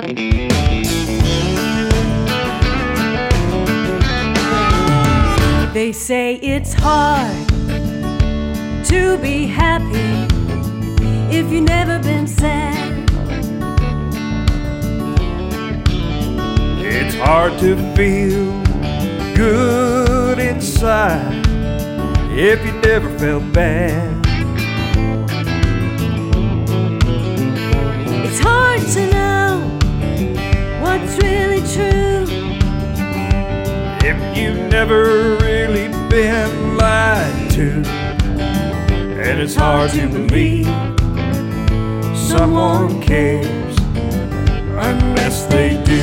They say it's hard to be happy if you've never been sad. It's hard to feel good inside if you never felt bad. It's hard to know what's really true if you've never really been lied to. And it's hard to believe someone cares unless they do.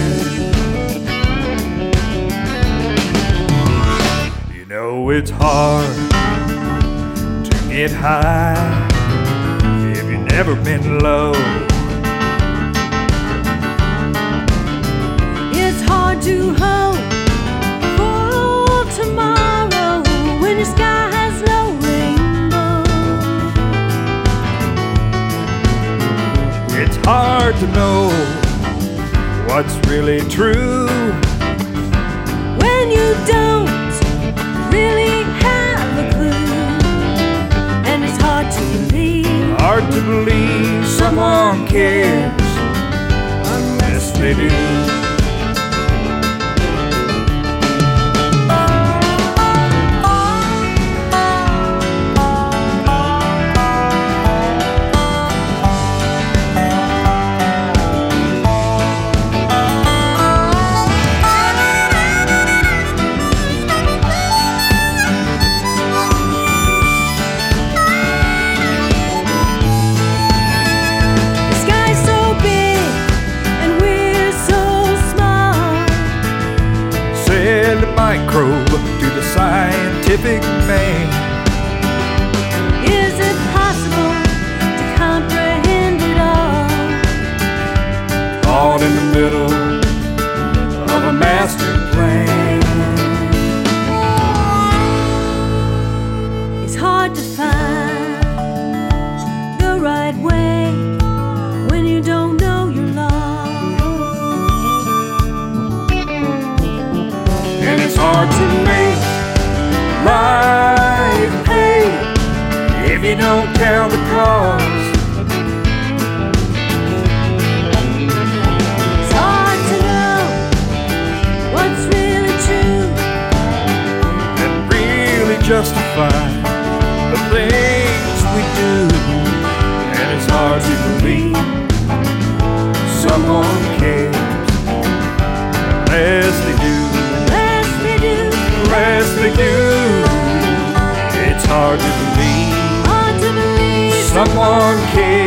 You know it's hard to get high if you've never been low. It's hard to hope for tomorrow when the sky has no rainbow. It's hard to know what's really true when you don't really have a clue. And it's hard to believe someone cares unless they do. Microbe to the scientific man. Is it possible to comprehend it all? Caught in the middle of a master plan. It's hard to find the right way when you don't know you're lost. And it's hard to make life pay if you don't count the cost. It's hard to know what's really true and really justify the things we do. And it's hard to believe someone cares unless they do. Unless they do. It's hard to believe someone cares